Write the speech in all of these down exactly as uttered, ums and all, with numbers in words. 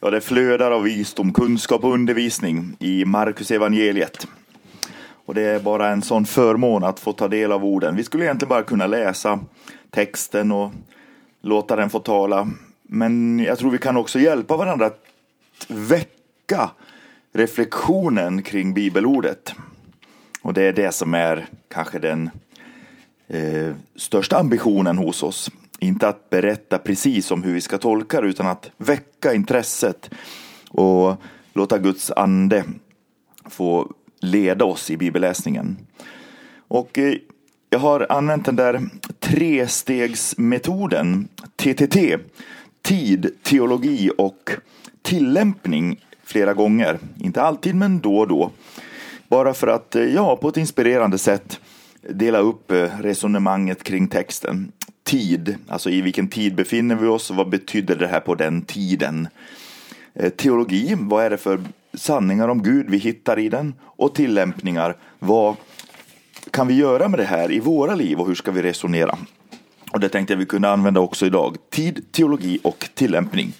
Ja, det flödar av visdom, kunskap och undervisning i Markus evangeliet. Och det är bara en sån förmån att få ta del av orden. Vi skulle egentligen bara kunna läsa texten och låta den få tala. Men jag tror vi kan också hjälpa varandra att väcka reflektionen kring bibelordet. Och det är det som är kanske den eh, största ambitionen hos oss. Inte att berätta precis om hur vi ska tolka det, utan att väcka intresset och låta Guds ande få leda oss i bibelläsningen. Och eh, jag har använt den där trestegsmetoden T T T, tid, teologi och tillämpning flera gånger. Inte alltid, men då och då. Bara för att, ja, på ett inspirerande sätt dela upp resonemanget kring texten. Tid, alltså i vilken tid befinner vi oss och vad betyder det här på den tiden. Teologi, vad är det för sanningar om Gud vi hittar i den? Och tillämpningar, vad kan vi göra med det här i våra liv och hur ska vi resonera? Och det tänkte jag vi kunde använda också idag. Tid, teologi och tillämpning.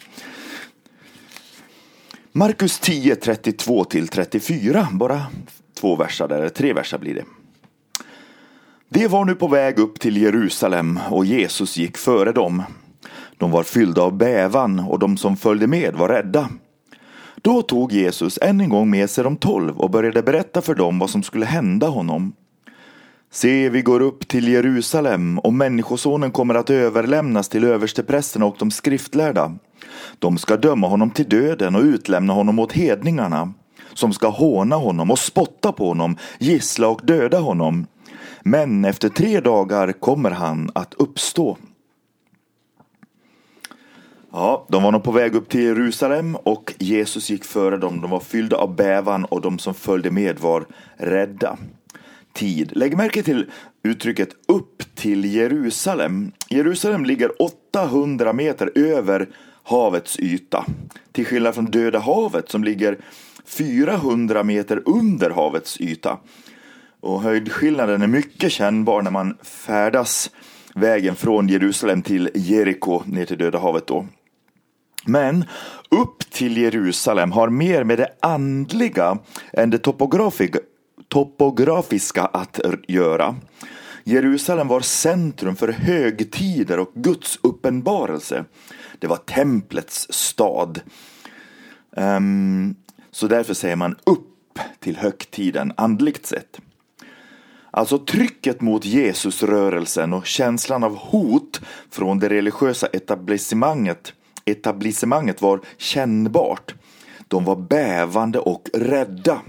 Markus tio, trettiotvå till trettiofyra, bara två versar där, tre versar blir det. Det var nu på väg upp till Jerusalem och Jesus gick före dem. De var fyllda av bävan och de som följde med var rädda. Då tog Jesus än en gång med sig de tolv och började berätta för dem vad som skulle hända honom. Se, vi går upp till Jerusalem och människosonen kommer att överlämnas till översteprästerna och de skriftlärda. De ska döma honom till döden och utlämna honom åt hedningarna, som ska håna honom och spotta på honom, gissla och döda honom. Men efter tre dagar kommer han att uppstå. Ja, de var nog på väg upp till Jerusalem och Jesus gick före dem. De var fyllda av bävan och de som följde med var rädda. Tid. Lägg märke till uttrycket upp till Jerusalem. Jerusalem ligger åttahundra meter över havets yta. Till skillnad från Döda havet som ligger fyrahundra meter under havets yta. Och höjdskillnaden är mycket kännbar när man färdas vägen från Jerusalem till Jeriko ner till Döda havet då. Men upp till Jerusalem har mer med det andliga än det topografiska, topografiska att göra. Jerusalem var centrum för högtider och Guds uppenbarelse. Det var templets stad. Um, så därför säger man upp till högtiden andligt sett. Alltså trycket mot Jesusrörelsen och känslan av hot från det religiösa etablissemanget, etablissemanget var kännbart. De var bävande och rädda.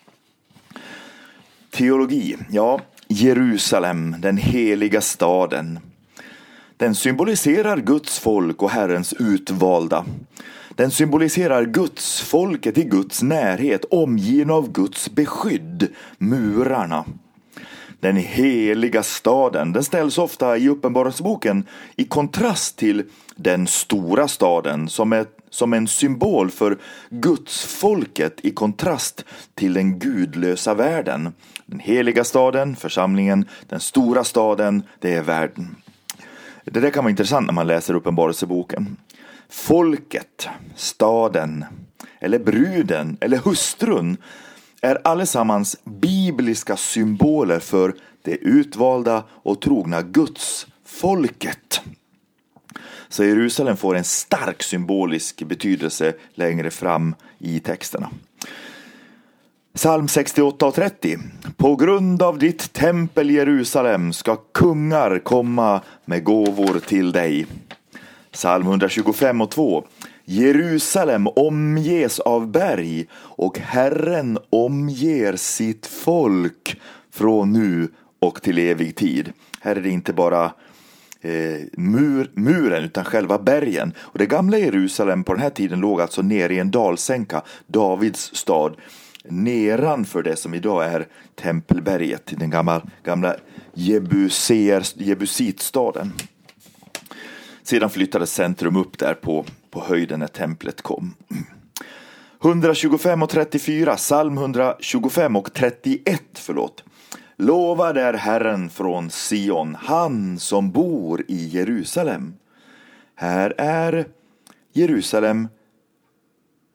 Teologi, ja, Jerusalem, den heliga staden. Den symboliserar Guds folk och Herrens utvalda. Den symboliserar Guds folket i Guds närhet, omgiven av Guds beskydd, murarna. Den heliga staden, den ställs ofta i Uppenbarelseboken i kontrast till den stora staden som är som en symbol för Guds folket i kontrast till den gudlösa världen. Den heliga staden, församlingen, den stora staden, det är världen. Det där kan vara intressant när man läser Uppenbarelseboken. Folket, staden, eller bruden, eller hustrun är allesammans bibliska symboler för det utvalda och trogna Guds folket. Så Jerusalem får en stark symbolisk betydelse längre fram i texterna. Psalm sextioåtta och trettio. På grund av ditt tempel Jerusalem ska kungar komma med gåvor till dig. Psalm etthundratjugofem och två. Jerusalem omges av berg och Herren omger sitt folk från nu och till evig tid. Här är det inte bara eh, mur, muren utan själva bergen. Och det gamla Jerusalem på den här tiden låg alltså nere i en dalsänka, Davids stad, nedanför det som idag är Tempelberget, den gamla, gamla Jebuser, Jebusitstaden. Sedan flyttades centrum upp där på, på höjden när templet kom. etthundratjugofem och trettiofyra, psalm etthundratjugofem och trettioett, förlåt. Lovad är Herren från Sion, han som bor i Jerusalem. Här är Jerusalem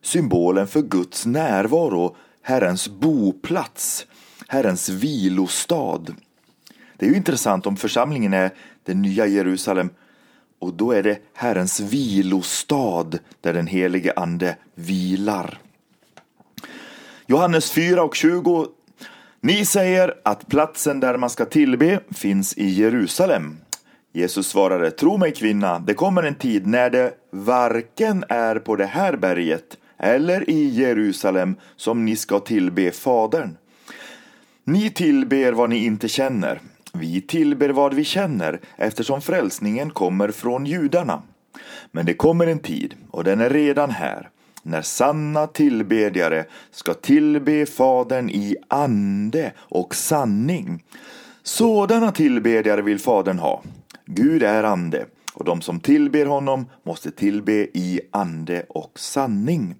symbolen för Guds närvaro, Herrens boplats, Herrens vilostad. Det är ju intressant om församlingen är det nya Jerusalem, och då är det Herrens vilostad där den helige ande vilar. Johannes fyra och tjugo. Ni säger att platsen där man ska tillbe finns i Jerusalem. Jesus svarade, tro mig kvinna, det kommer en tid när det varken är på det här berget eller i Jerusalem som ni ska tillbe Fadern. Ni tillber vad ni inte känner. Vi tillber vad vi känner, eftersom frälsningen kommer från judarna. Men det kommer en tid, och den är redan här, när sanna tillbedjare ska tillbe Fadern i ande och sanning. Sådana tillbedjare vill Fadern ha. Gud är ande, och de som tillber honom måste tillbe i ande och sanning.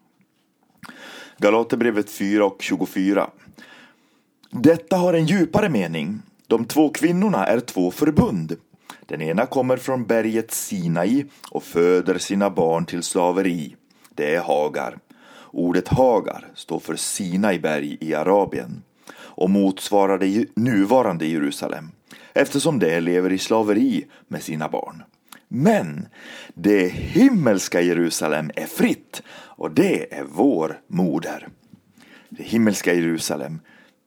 Galaterbrevet fyra och tjugofyra. Detta har en djupare mening. De två kvinnorna är två förbund. Den ena kommer från berget Sinai och föder sina barn till slaveri. Det är Hagar. Ordet Hagar står för Sinaiberg i Arabien och motsvarar det nuvarande Jerusalem, eftersom det lever i slaveri med sina barn. Men det himmelska Jerusalem är fritt, och det är vår moder. Det himmelska Jerusalem,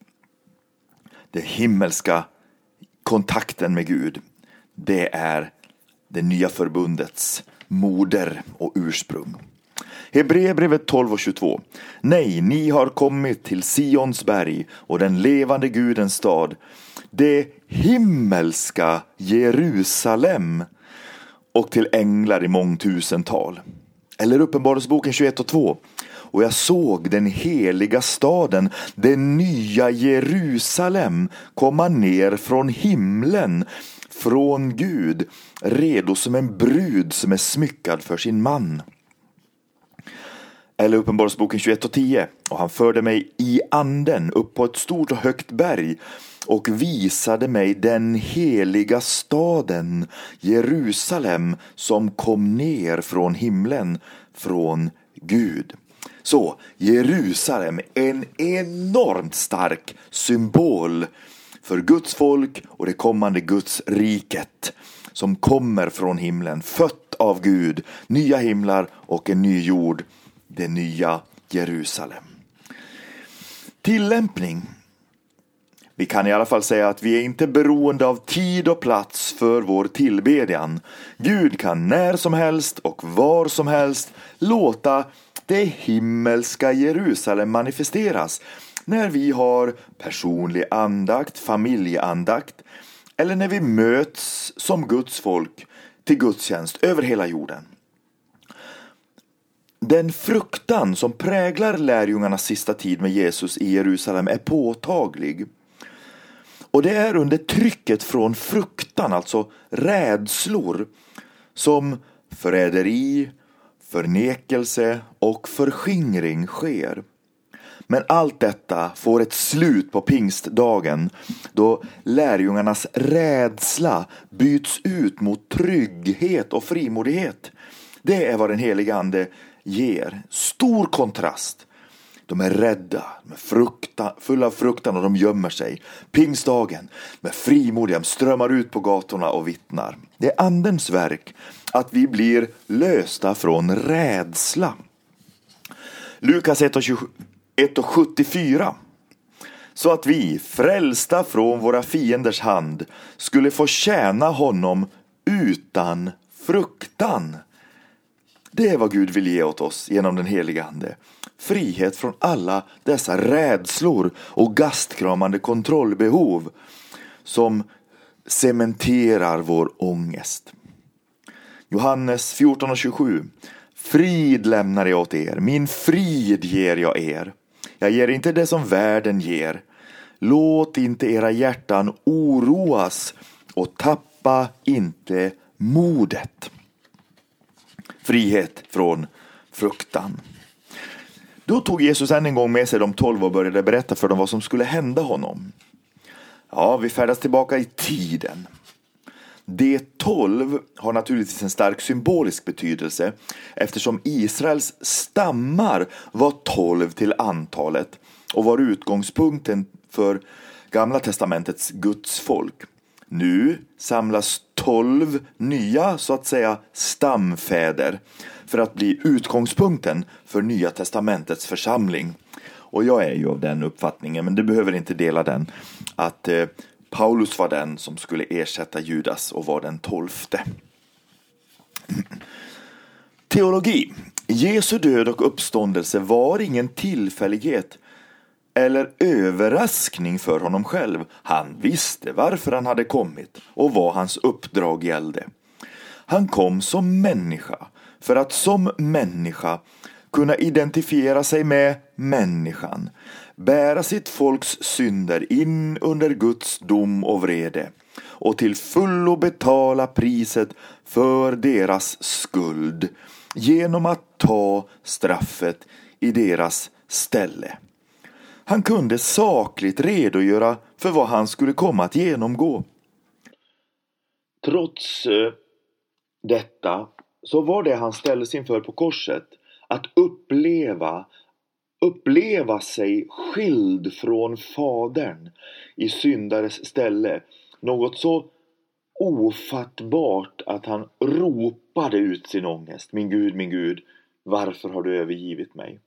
det himmelska kontakten med Gud, det är det nya förbundets moder och ursprung. Hebreerbrevet tolv och tjugotvå. Nej, ni har kommit till Sions berg och den levande Gudens stad, det himmelska Jerusalem, och till änglar i mångtusental. Eller Uppenbarelseboken tjugoett och två. Och jag såg den heliga staden, den nya Jerusalem, komma ner från himlen, från Gud, redo som en brud som är smyckad för sin man. Eller Uppenbarelseboken tjugoett och tio. Och han förde mig i anden upp på ett stort och högt berg och visade mig den heliga staden, Jerusalem, som kom ner från himlen, från Gud. Så Jerusalem är en enormt stark symbol för Guds folk och det kommande Guds riket som kommer från himlen, fött av Gud, nya himlar och en ny jord, det nya Jerusalem. Tillämpning. Vi kan i alla fall säga att vi är inte beroende av tid och plats för vår tillbedjan. Gud kan när som helst och var som helst låta det himmelska Jerusalem manifesteras när vi har personlig andakt, familjeandakt eller när vi möts som Guds folk till gudstjänst över hela jorden. Den fruktan som präglar lärjungarnas sista tid med Jesus i Jerusalem är påtaglig. Och det är under trycket från fruktan, alltså rädslor, som förräderi, förnekelse och förskingring sker. Men allt detta får ett slut på pingstdagen, då lärjungarnas rädsla byts ut mot trygghet och frimodighet. Det är vad den heliga ande ger. Stor kontrast. De är rädda, med fruktan, fulla av fruktan, och de gömmer sig. Pingstdagen med frimodighet strömmar ut på gatorna och vittnar. Det är andens verk att vi blir lösta från rädsla. Lukas ett och sjuttiofyra. Så att vi, frälsta från våra fienders hand, skulle få tjäna honom utan fruktan. Det är vad Gud vill ge åt oss genom den heliga ande. Frihet från alla dessa rädslor och gastkramande kontrollbehov som cementerar vår ångest. Johannes fjorton och tjugosju. Frid lämnar jag åt er, min frid ger jag er. Jag ger inte det som världen ger. Låt inte era hjärtan oroas och tappa inte modet. Frihet från fruktan. Då tog Jesus än en gång med sig de tolv och började berätta för dem vad som skulle hända honom. Ja, vi färdas tillbaka i tiden. De tolv har naturligtvis en stark symbolisk betydelse eftersom Israels stammar var tolv till antalet och var utgångspunkten för Gamla testamentets Guds folk. Nu samlas tolv nya, så att säga, stamfäder för att bli utgångspunkten för Nya testamentets församling. Och jag är ju av den uppfattningen, men du behöver inte dela den, att eh, Paulus var den som skulle ersätta Judas och var den tolfte. Teologi. Jesu död och uppståndelse var ingen tillfällighet eller överraskning för honom själv. Han visste varför han hade kommit och vad hans uppdrag gällde. Han kom som människa för att som människa kunna identifiera sig med människan, bära sitt folks synder in under Guds dom och vrede och till fullo betala priset för deras skuld genom att ta straffet i deras ställe. Han kunde sakligt redogöra för vad han skulle komma att genomgå. Trots eh, detta så var det han ställdes inför på korset att uppleva uppleva sig skild från Fadern i syndares ställe. Något så ofattbart att han ropade ut sin ångest. Min Gud, min Gud, varför har du övergivit mig?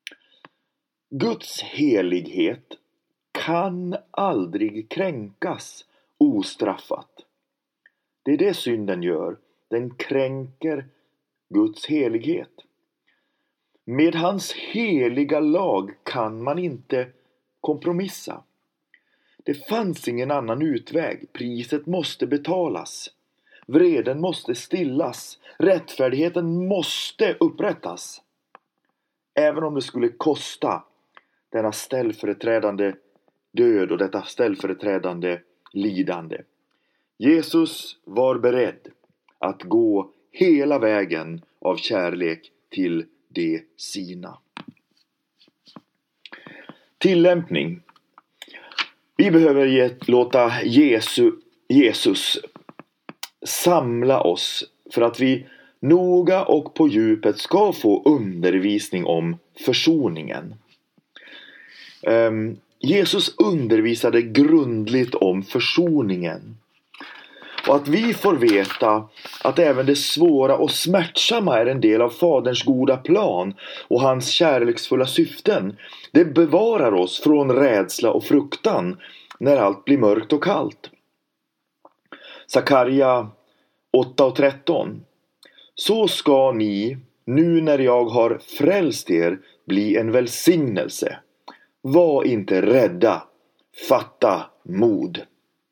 Guds helighet kan aldrig kränkas ostraffat. Det är det synden gör. Den kränker Guds helighet. Med hans heliga lag kan man inte kompromissa. Det fanns ingen annan utväg. Priset måste betalas. Vreden måste stillas. Rättfärdigheten måste upprättas. Även om det skulle kosta denna ställföreträdande död och detta ställföreträdande lidande. Jesus var beredd att gå hela vägen av kärlek till de sina. Tillämpning. Vi behöver get, låta Jesu, Jesus samla oss för att vi noga och på djupet ska få undervisning om försoningen. Um, Jesus undervisade grundligt om försoningen. Och att vi får veta att även det svåra och smärtsamma är en del av Faderns goda plan och hans kärleksfulla syften. Det bevarar oss från rädsla och fruktan när allt blir mörkt och kallt. Sakarja åtta och tretton. Så ska ni, nu när jag har frälst er, bli en välsignelse. Var inte rädda, fatta mod.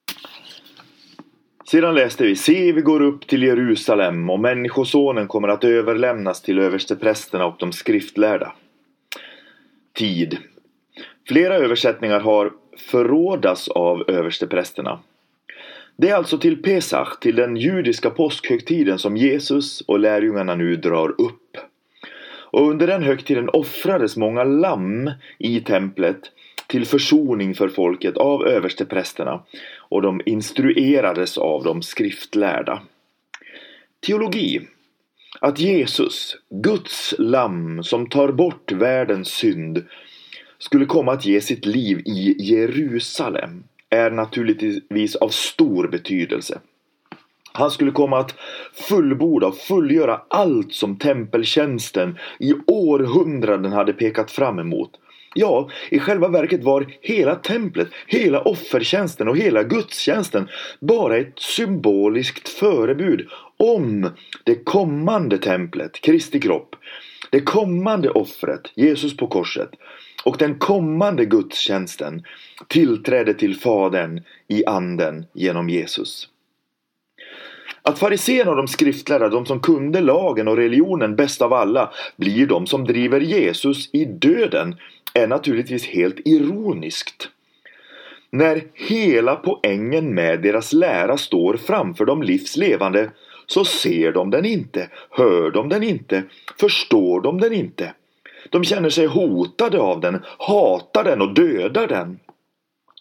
Sedan läste vi, se vi går upp till Jerusalem och människosonen kommer att överlämnas till översteprästerna och de skriftlärda. Tid. Flera översättningar har förrådas av översteprästerna. Det är alltså till Pesach, till den judiska påskhögtiden som Jesus och lärjungarna nu drar upp. Och under den högtiden offrades många lamm i templet till försoning för folket av översteprästerna och de instruerades av de skriftlärda. Teologi. Att Jesus, Guds lamm som tar bort världens synd, skulle komma att ge sitt liv i Jerusalem är naturligtvis av stor betydelse. Han skulle komma att fullborda och fullgöra allt som tempeltjänsten i århundraden hade pekat fram emot. Ja, i själva verket var hela templet, hela offertjänsten och hela gudstjänsten bara ett symboliskt förebud om det kommande templet, Kristi kropp, det kommande offret, Jesus på korset, och den kommande gudstjänsten, tillträde till Fadern i anden genom Jesus. Att fariséerna och de skriftlärda, de som kunde lagen och religionen bäst av alla, blir de som driver Jesus i döden, är naturligtvis helt ironiskt. När hela poängen med deras lära står framför de livslevande, så ser de den inte, hör de den inte, förstår de den inte. De känner sig hotade av den, hatar den och dödar den.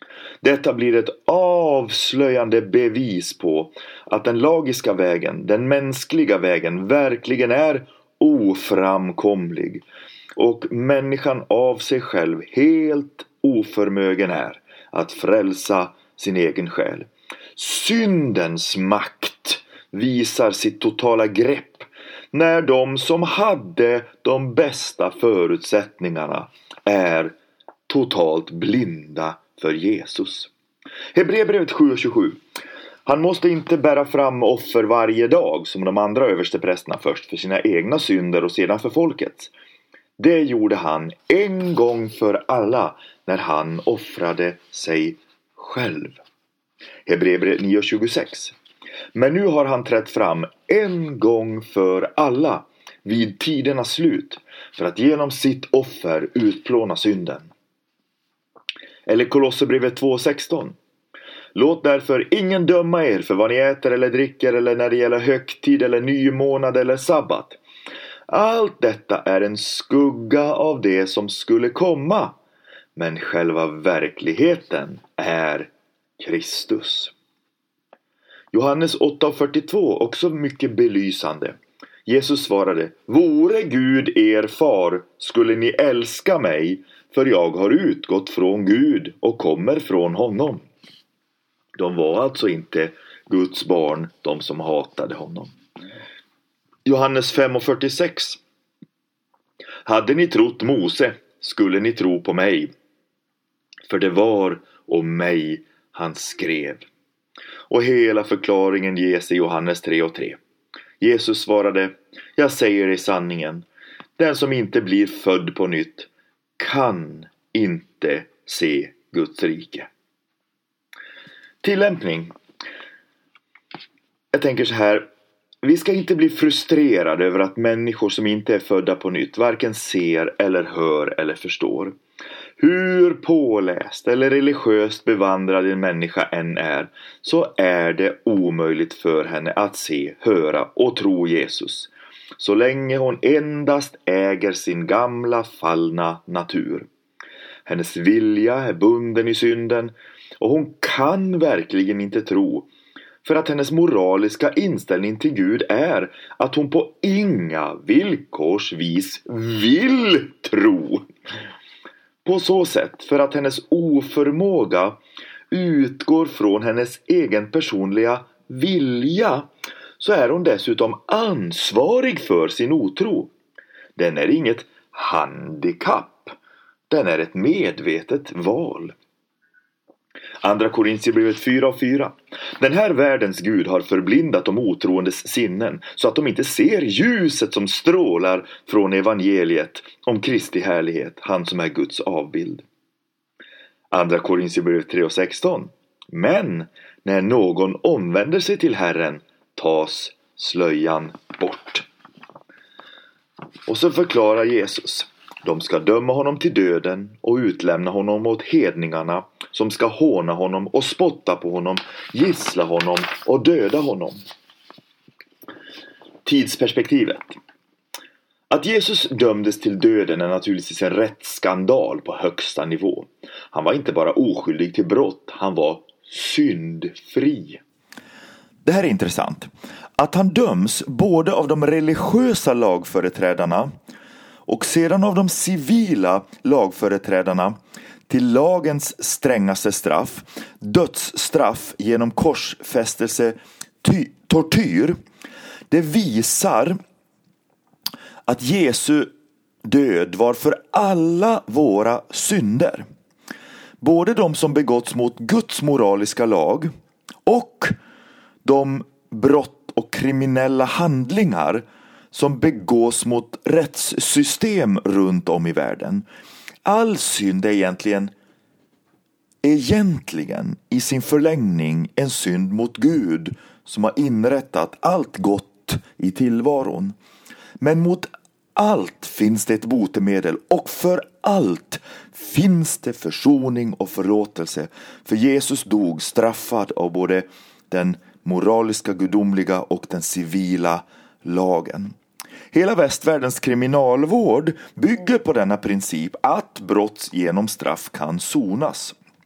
Detta blir ett avslöjande bevis på att den lagiska vägen, den mänskliga vägen, verkligen är oframkomlig. Och människan av sig själv helt oförmögen är att frälsa sin egen själ. Syndens makt visar sitt totala grepp när de som hade de bästa förutsättningarna är totalt blinda för Jesus. Hebreerbrevet sju och tjugosju. Han måste inte bära fram offer varje dag som de andra översteprästerna, först för sina egna synder och sedan för folkets. Det gjorde han en gång för alla när han offrade sig själv. Hebreerbrevet nio och tjugosex. Men nu har han trätt fram en gång för alla vid tidernas slut för att genom sitt offer utplåna synden. Eller Kolosserbrevet två och sexton. Låt därför ingen döma er för vad ni äter eller dricker eller när det gäller högtid eller ny månad eller sabbat. Allt detta är en skugga av det som skulle komma, men själva verkligheten är Kristus. Johannes åtta och fyrtiotvå, också mycket belysande. Jesus svarade: vore Gud er far skulle ni älska mig, för jag har utgått från Gud och kommer från honom. De var alltså inte Guds barn, de som hatade honom. Johannes fem och fyrtiosex. Hade ni trott Mose skulle ni tro på mig, för det var om mig han skrev. Och hela förklaringen ges i Johannes tre och tre. Jesus svarade: jag säger i sanningen, den som inte blir född på nytt kan inte se Guds rike. Tillämpning. Jag tänker så här. Vi ska inte bli frustrerade över att människor som inte är födda på nytt varken ser eller hör eller förstår. Hur påläst eller religiöst bevandrad en människa än är, så är det omöjligt för henne att se, höra och tro Jesus, så länge hon endast äger sin gamla fallna natur. Hennes vilja är bunden i synden och hon kan verkligen inte tro, för att hennes moraliska inställning till Gud är att hon på inga villkorsvis vill tro. På så sätt, för att hennes oförmåga utgår från hennes egen personliga vilja, så är hon dessutom ansvarig för sin otro. Den är inget handikapp, den är ett medvetet val. Andra Korinthierbrevet fyra och fyra. Den här världens Gud har förblindat de otroendes sinnen så att de inte ser ljuset som strålar från evangeliet om Kristi härlighet, han som är Guds avbild. Andra Korinthierbrevet tre och sexton. Men när någon omvänder sig till Herren tas slöjan bort. Och så förklarar Jesus: de ska döma honom till döden och utlämna honom åt hedningarna, som ska håna honom och spotta på honom, gissla honom och döda honom. Tidsperspektivet. Att Jesus dömdes till döden är naturligtvis en rättsskandal på högsta nivå. Han var inte bara oskyldig till brott, han var syndfri. Det här är intressant. Att han döms både av de religiösa lagföreträdarna och sedan av de civila lagföreträdarna till lagens strängaste straff, dödsstraff genom korsfästelse, ty- tortyr. Det visar att Jesu död var för alla våra synder. Både de som begåtts mot Guds moraliska lag och de brott och kriminella handlingar som begås mot rättssystem runt om i världen. All synd är egentligen, egentligen i sin förlängning en synd mot Gud som har inrättat allt gott i tillvaron. Men mot allt finns det ett botemedel, och för allt finns det försoning och förlåtelse. För Jesus dog straffad av både den moraliska, gudomliga och den civila lagen. Hela västvärldens kriminalvård bygger på denna princip att brott genom straff kan sonas.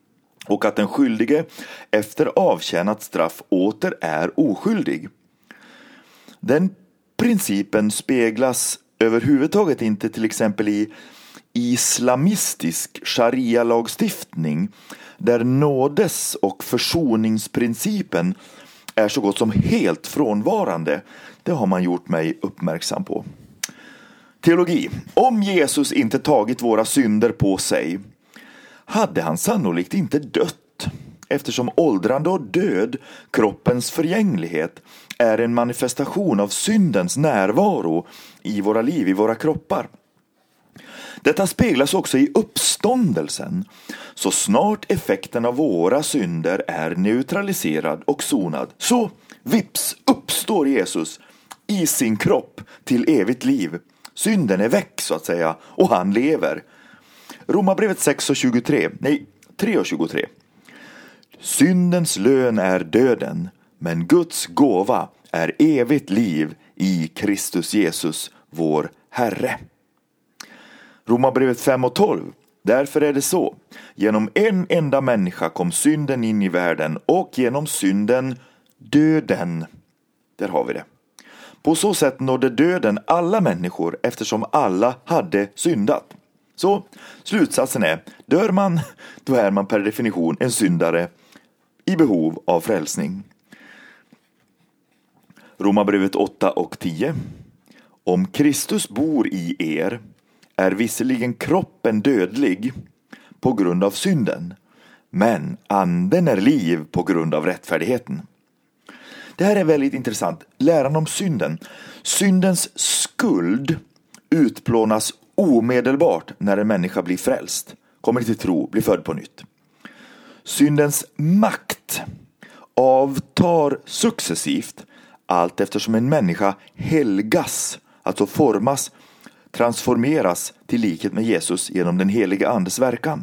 och att den skyldige efter avtjänat straff åter är oskyldig. Den principen speglas överhuvudtaget inte till exempel i islamistisk sharia-lagstiftning, där nådes- och försoningsprincipen är så gott som helt frånvarande. Det har man gjort mig uppmärksam på. Teologi. Om Jesus inte tagit våra synder på sig hade han sannolikt inte dött, eftersom åldrande och död, kroppens förgänglighet, är en manifestation av syndens närvaro i våra liv, i våra kroppar. Detta speglas också i uppståndelsen. Så snart effekten av våra synder är neutraliserad och sonad, så vips uppstår Jesus i sin kropp till evigt liv. Synden är väck så att säga, och han lever. Romarbrevet sex och tjugotre, nej, tre och tjugotre. Syndens lön är döden, men Guds gåva är evigt liv i Kristus Jesus, vår Herre. Romarbrevet fem och tolv. Därför är det så. Genom en enda människa kom synden in i världen, och genom synden döden. Där har vi det. På så sätt nådde döden alla människor, eftersom alla hade syndat. Så slutsatsen är, dör man, då är man per definition en syndare i behov av frälsning. Romarbrevet åtta och tio. Om Kristus bor i er är visserligen kroppen dödlig på grund av synden, men anden är liv på grund av rättfärdigheten. Det här är väldigt intressant. Läran om synden. Syndens skuld utplånas omedelbart när en människa blir frälst, kommer till tro, blir född på nytt. Syndens makt avtar successivt allt eftersom en människa helgas, alltså formas, transformeras till likhet med Jesus genom den heliga andes verkan.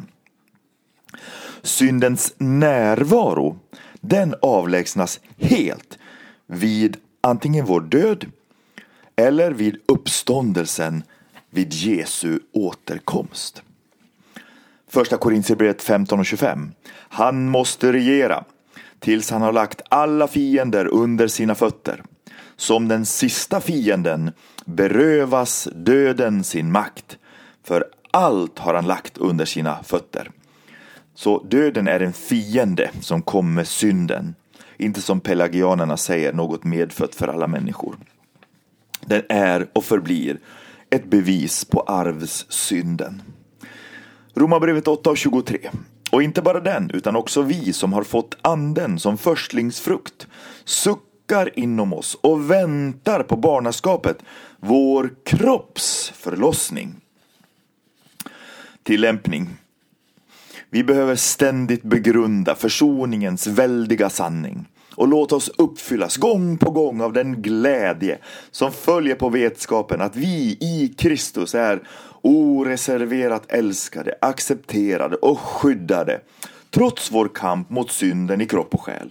Syndens närvaro, den avlägsnas helt vid antingen vår död eller vid uppståndelsen, vid Jesu återkomst. Första Korintierbrevet femton och tjugofem. Han måste regera tills han har lagt alla fiender under sina fötter. Som den sista fienden berövas döden sin makt, för allt har han lagt under sina fötter. Så döden är en fiende som kommer med synden, inte som pelagianerna säger något medfött för alla människor. Den är och förblir ett bevis på arvssynden. Romarbrevet åtta och tjugotre. Och inte bara den, utan också vi som har fått anden som förstlingsfrukt suckar inom oss och väntar på barnaskapet, vår kropps förlossning. Tillämpning. Vi behöver ständigt begrunda försoningens väldiga sanning och låta oss uppfyllas gång på gång av den glädje som följer på vetskapen att vi i Kristus är oreserverat älskade, accepterade och skyddade, trots vår kamp mot synden i kropp och själ.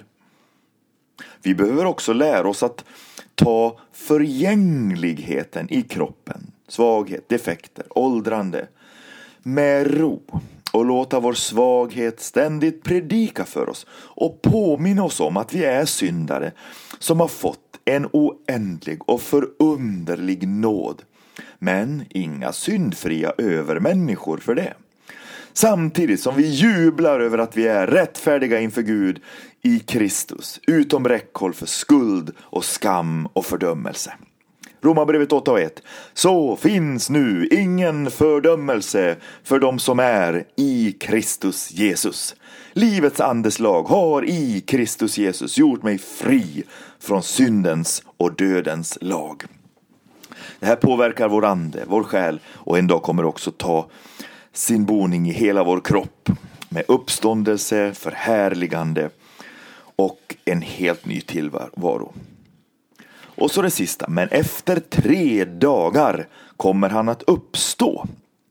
Vi behöver också lära oss att ta förgängligheten i kroppen, svaghet, defekter, åldrande, med ro och låta vår svaghet ständigt predika för oss och påminna oss om att vi är syndare som har fått en oändlig och förunderlig nåd, men inga syndfria övermänniskor för det. Samtidigt som vi jublar över att vi är rättfärdiga inför Gud i Kristus, utom räckhåll för skuld och skam och fördömelse. Romarbrevet åtta och ett. Så finns nu ingen fördömelse för dem som är i Kristus Jesus. Livets andeslag har i Kristus Jesus gjort mig fri från syndens och dödens lag. Det här påverkar vår ande, vår själ, och en dag kommer också ta sin boning i hela vår kropp med uppståndelse, förhärligande och en helt ny tillvaro. Och så det sista, men efter tre dagar kommer han att uppstå.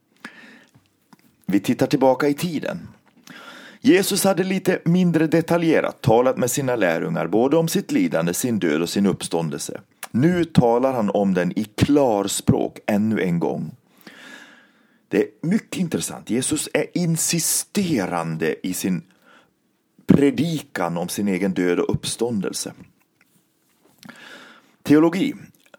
Vi tittar tillbaka i tiden. Jesus hade lite mindre detaljerat talat med sina lärjungar både om sitt lidande, sin död och sin uppståndelse. Nu talar han om den i klarspråk ännu en gång. Det är mycket intressant. Jesus är insisterande i sin predikan om sin egen död och uppståndelse. Teologi.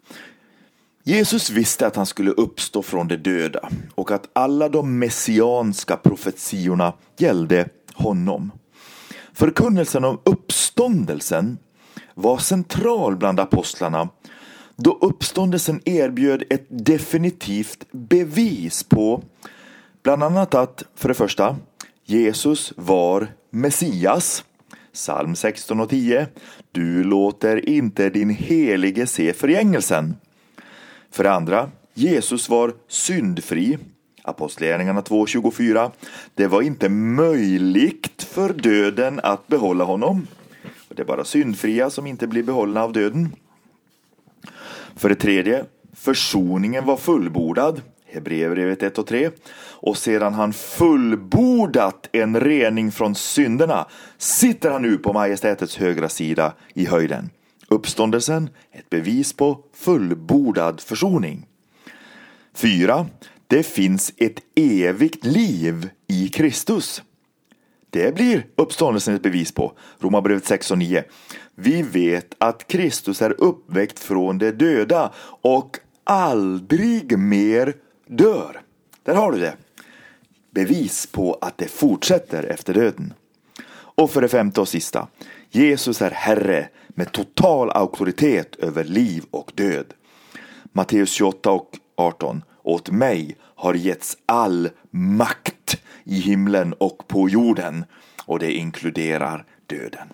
Jesus visste att han skulle uppstå från de döda och att alla de messianska profetiorna gällde honom. Förkunnelsen om uppståndelsen var central bland apostlarna, då uppståndelsen erbjöd ett definitivt bevis på bland annat att, för det första, Jesus var Messias. Psalm sexton och tio. Du låter inte din helige se förgängelsen. För det andra, Jesus var syndfri. Apostlagärningarna två tjugofyra. Det var inte möjligt för döden att behålla honom. Det är bara syndfria som inte blir behållna av döden. För det tredje, försoningen var fullbordad. Hebreerbrevet ett och tre. Och sedan han fullbordat en rening från synderna sitter han nu på majestätets högra sida i höjden. Uppståndelsen, ett bevis på fullbordad försoning. Fyra, det finns ett evigt liv i Kristus. Det blir uppståndelsen ett bevis på. Romarbrevet sex och nio. Vi vet att Kristus är uppväckt från de döda och aldrig mer dör. Där har du det. Bevis på att det fortsätter efter döden. Och för det femte och sista. Jesus är Herre med total auktoritet över liv och död. Matteus tjugoåtta och arton. Åt mig har getts all makt i himlen och på jorden. Och det inkluderar döden.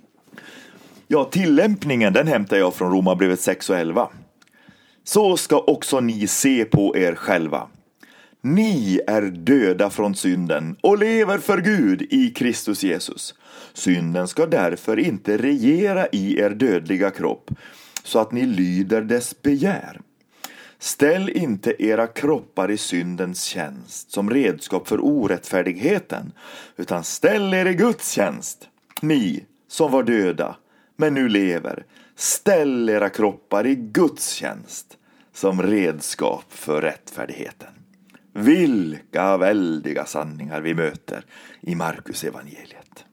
Ja, tillämpningen den hämtar jag från Romarbrevet sex och elva. Så ska också ni se på er själva. Ni är döda från synden och lever för Gud i Kristus Jesus. Synden ska därför inte regera i er dödliga kropp så att ni lyder dess begär. Ställ inte era kroppar i syndens tjänst som redskap för orättfärdigheten, utan ställ er i Guds tjänst. Ni som var döda men nu lever, ställ era kroppar i Guds tjänst som redskap för rättfärdigheten. Vilka väldiga sanningar vi möter i Markus evangeliet.